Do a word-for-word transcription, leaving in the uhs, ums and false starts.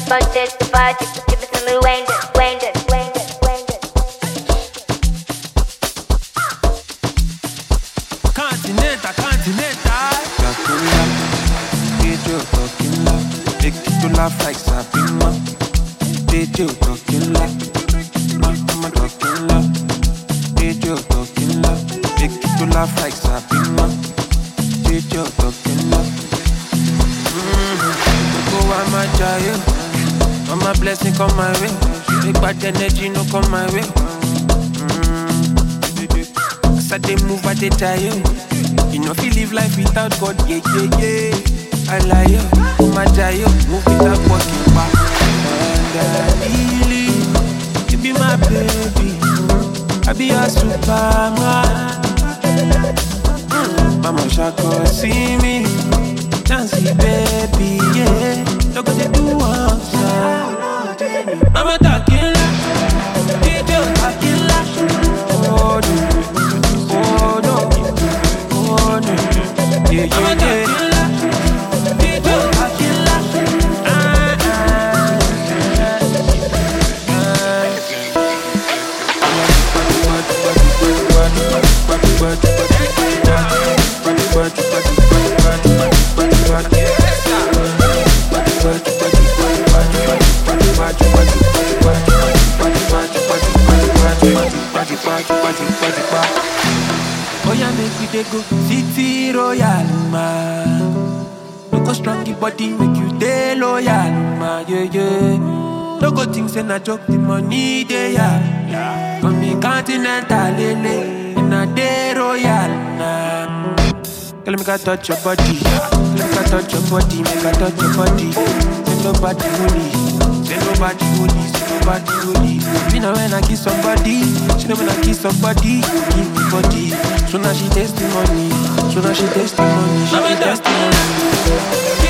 budget, the budget, give it to me, Wayne, Wayne, Wayne, Wayne. Continental, continental. Dracula, video talking loud. Make you laugh like Sabina. Video talking loud. Mama talking loud. Video talking loud. Make you laugh like Sabina. Video talking loud. Go on my child. All my blessing come my way. Big bad energy no come my way. Mm. As I dey move, I dey tire. You know, if you live life without God, yeah, yeah, yeah. I lie, yo, oh my child, move without walking back. And I believe you be my baby. I be your superman. Mm. Mama Shako see me, dancey baby, yeah. Look at the do one side. Mama talking like, D J talking like. Oh no, oh no, oh no, yeah, yeah, yeah. D J talking like, ah, ah, oh yeah, make we dey go City Royal, man. No go strong the body, make you dey loyal, man. Yeah, yeah. No go think say na joke, the money dey yeah. Come me continental, lele, in a day royal, nah. Girl, make I touch your body, make I touch your body, make I touch your body. Say nobody holy, say nobody holy, say nobody holy. You know when I kiss somebody, she know when I kiss somebody, give me body. So now she taste the money, so now she taste the money, she taste the money.